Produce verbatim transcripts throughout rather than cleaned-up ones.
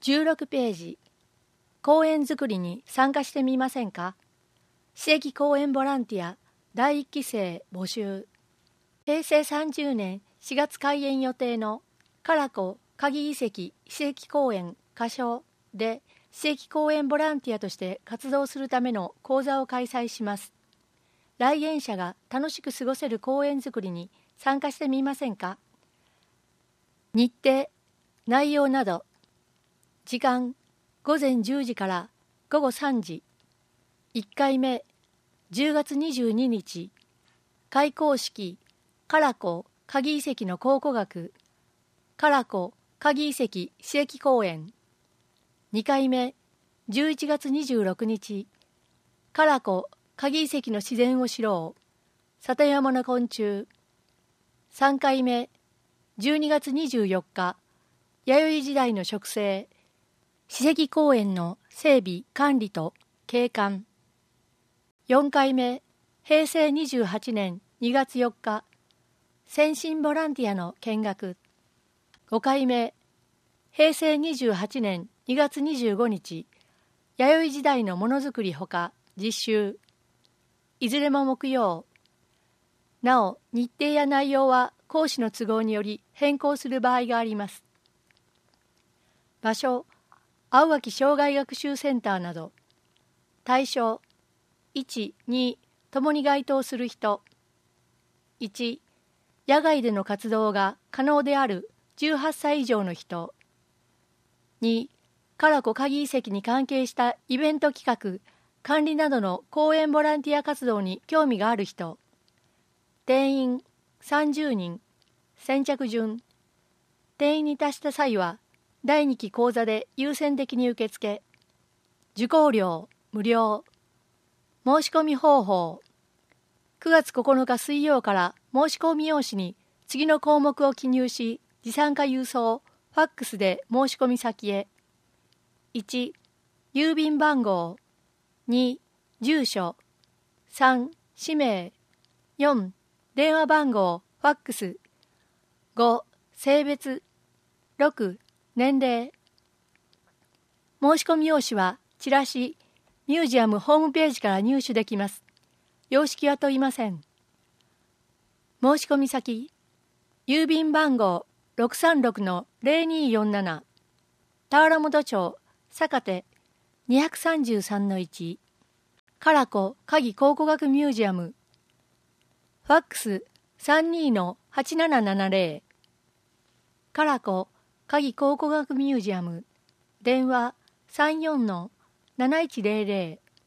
じゅうろくページ、公園づくりに参加してみませんか？私益公園ボランティアだいいっきせい募集。へいせいさんじゅうねんしがつ開園予定の唐子鍵遺跡私益公園仮称で私益公園ボランティアとして活動するための講座を開催します。来園者が楽しく過ごせる公園づくりに参加してみませんか？日程、内容など。時間、ごぜんじゅうじからごごさんじ。いっかいめ、じゅうがつにじゅうににち。開講式、唐子鍵遺跡の考古学、唐子鍵遺跡私益公園。にかいめ、じゅういちがつにじゅうろくにち。唐子鍵遺跡の自然を知ろう、里山の昆虫。さんかいめ、じゅうにがつにじゅうよっか。弥生時代の植生、史跡公園の整備管理と景観。よんかいめ、へいせいにじゅうはちねんにがつよっか。先進ボランティアの見学。ごかいめ、へいせいにじゅうはちねんにがつにじゅうごにち。弥生時代のものづくりほか実習。いずれも木曜。なお、日程や内容は講師の都合により変更する場合があります。場所、青垣障害学習センターなど。対象、いち、に、ともに該当する人。いち、野外での活動が可能であるじゅうはっさい以上の人。に、唐子鍵遺跡に関係したイベント企画、管理などの公園ボランティア活動に興味がある人。定員さんじゅうにん。先着順。定員に達した際は、だいにき講座で優先的に受付。受講料無料。申し込み方法。くがつここのか水曜から申し込み用紙に次の項目を記入し、持参加郵送、ファックスで申し込み先へ。いち、郵便番号。に、住所。さん、氏名。よん、電話番号、ファックス。ご、性別。ろく、年齢。申し込み用紙はチラシ、ミュージアムホームページから入手できます。様式は問いません。申し込み先、郵便番号 ろくさんろくのぜろによんなな、田原本町、坂手 にさんさんのいち、唐子鍵考古学ミュージアム、ファックス さんにのはちななななぜろ、唐子鍵考古学ミュージアム、電話 さんよんのなないちぜろぜろ。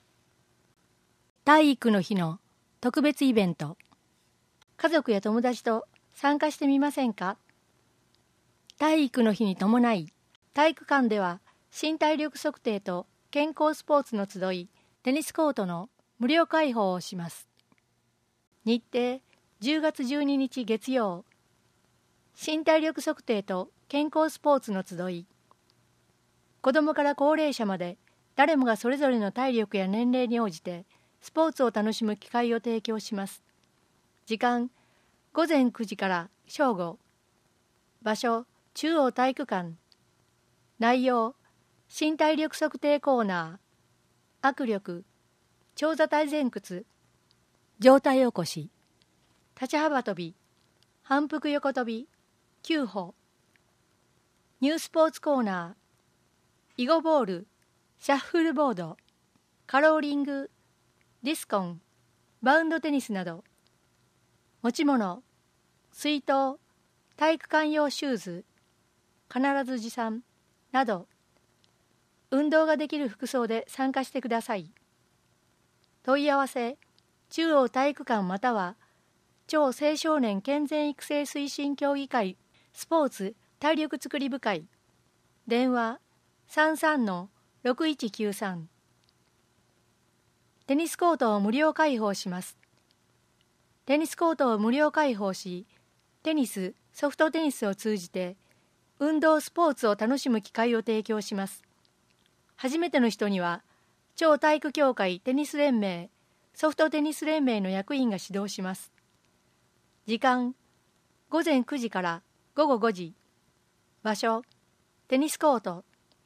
体育の日の特別イベント。家族や友達と参加してみませんか？体育の日に伴い、体育館では身体力測定と健康スポーツの集い、テニスコートの無料開放をします。日程、じゅうがつじゅうににち月曜。身体力測定と健康スポーツの集い。子どもから高齢者まで誰もがそれぞれの体力や年齢に応じてスポーツを楽しむ機会を提供します。時間、ごぜんくじから正午。場所、中央体育館。内容、身体力測定コーナー、握力、長座体前屈、上体起こし、立ち幅跳び、反復横跳び、きゅうほ。ニュースポーツコーナー、囲碁ボール、シャッフルボード、カローリング、ディスコン、バウンドテニスなど。持ち物、水筒、体育館用シューズ、必ず持参など。運動ができる服装で参加してください。問い合わせ、中央体育館または超青少年健全育成推進協議会スポーツ体力づくり部会。電話 さんさんのろくいちきゅうさん。テニスコートを無料開放します。テニスコートを無料開放し、テニス、ソフトテニスを通じて運動スポーツを楽しむ機会を提供します。初めての人には超体育協会テニス連盟、ソフトテニス連盟の役員が指導します。時間、ごぜんくじからごごごじ。場所、テニスコート。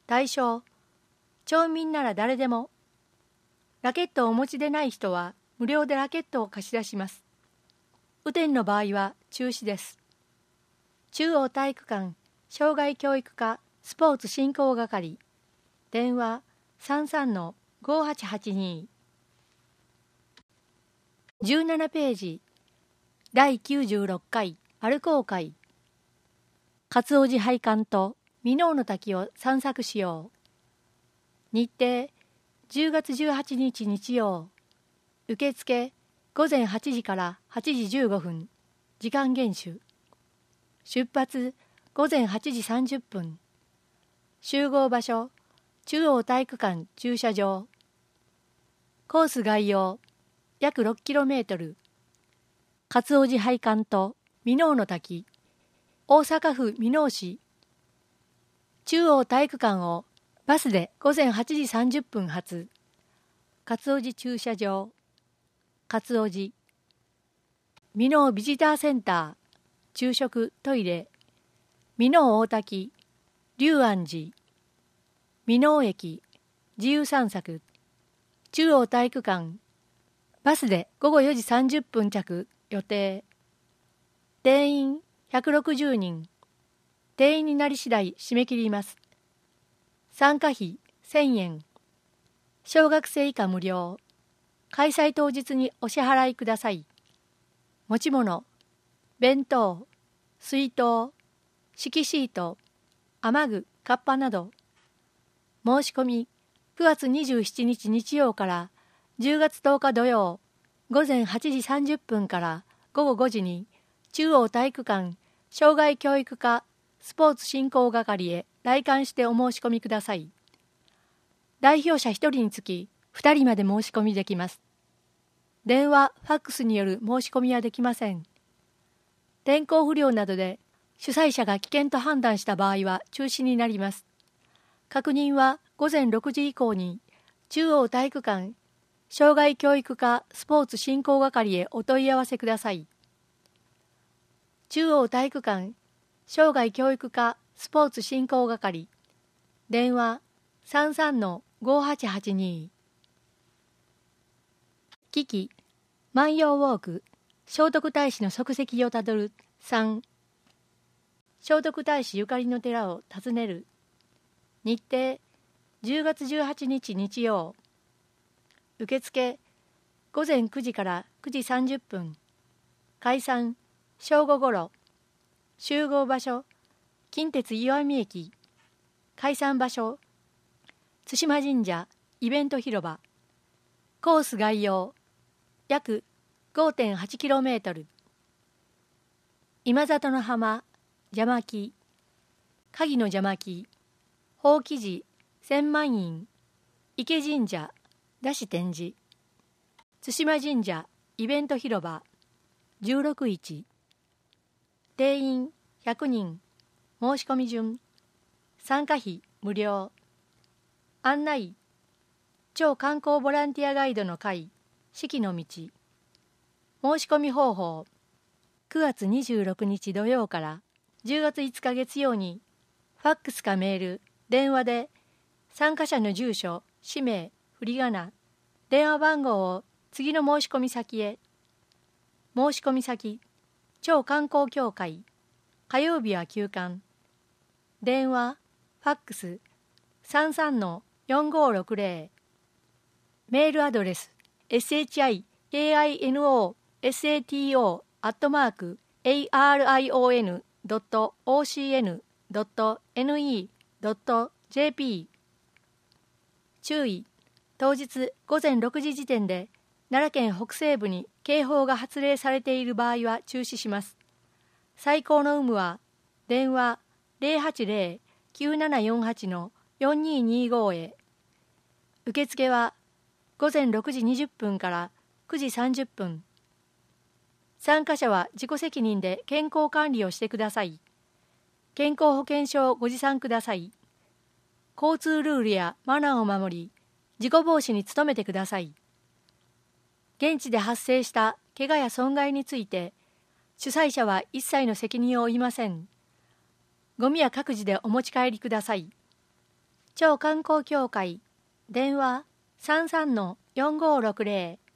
対象、町民なら誰でも。ラケットをお持ちでない人は無料でラケットを貸し出します。雨天の場合は中止です。中央体育館障害教育課スポーツ振興係、電話 さんさんのごはちはちに。じゅうななページ、だいきゅうじゅうろっかい歩こう会。勝尾寺拝観と箕面の滝を散策しよう。日程じゅうがつじゅうはちにち日曜。受付ごぜんはちじからはちじじゅうごふん。時間厳守。出発ごぜんはちじさんじゅっぷん。集合場所中央体育館駐車場。コース概要約 ろっキロメートル。勝尾寺拝観と箕面の滝。大阪府箕面市。中央体育館をバスでごぜんはちじさんじゅっぷん発。勝尾寺駐車場。勝尾寺。箕面ビジターセンター。昼食トイレ。箕面大滝。龍安寺。箕面駅。自由散策。中央体育館。バスでごごよじさんじゅっぷん着予定。定員ひゃくろくじゅうにん。定員になり次第締め切ります。参加費せんえん。小学生以下無料。開催当日にお支払いください。持ち物、弁当、水筒、敷シート、雨具、カッパなど。申し込みくがつにじゅうしちにち日曜からじゅうがつとおか土曜、ごぜんはちじさんじゅっぷんからごごごじに中央体育館障害教育課スポーツ振興係へ来館してお申し込みください。代表者ひとりにつきふたりまで申し込みできます。電話、ファックスによる申し込みはできません。天候不良などで主催者が危険と判断した場合は中止になります。確認はごぜんろくじ以降に中央体育館障害教育課スポーツ振興係へお問い合わせください。中央体育館障害教育課スポーツ振興係、電話 さんさんのごはちはちに。 キキ万葉ウォーク聖徳太子の足跡をたどるさん。聖徳太子ゆかりの寺を訪ねる。日程じゅうがつじゅうはちにち日曜。受付ごぜんくじからくじさんじゅっぷん。解散正午ごろ。集合場所近鉄岩見駅。解散場所津島神社イベント広場。コース概要約 ごてんはちキロメートル。今里の浜邪魔木、鍵の邪魔木、法起寺千万院、池神社出し展示。津島神社イベント広場じゅうろくいち。定員ひゃくにん。申し込み順。参加費無料。案内超観光ボランティアガイドの会四季の道。申し込み方法くがつにじゅうろくにち土曜からじゅうがついつか月曜にファックスかメール、電話で参加者の住所、氏名、振り仮名、電話番号を次の申し込み先へ。申し込み先超観光協会。火曜日は休館。電話、ファックス さんさんのよんごろくぜろ。メールアドレス シキノサト アットマーク アールアイオーエヌ ドット オーシーエヌ ドット エヌイー ドット ジェーピー。 注意、当日ごぜんろくじ時点で奈良県北西部に警報が発令されている場合は中止します。最高の有無は電話 ゼロはちゼロ きゅうななよんはち のよんにーにーご へ。受付はごぜんろくじにじゅっぷんからくじさんじゅっぷん。参加者は自己責任で健康管理をしてください。健康保険証をご持参ください。交通ルールやマナーを守り、事故防止に努めてください。現地で発生した怪我や損害について、主催者は一切の責任を負いません。ゴミは各自でお持ち帰りください。 超観光協会電話 さんさんのよんごーろくぜろ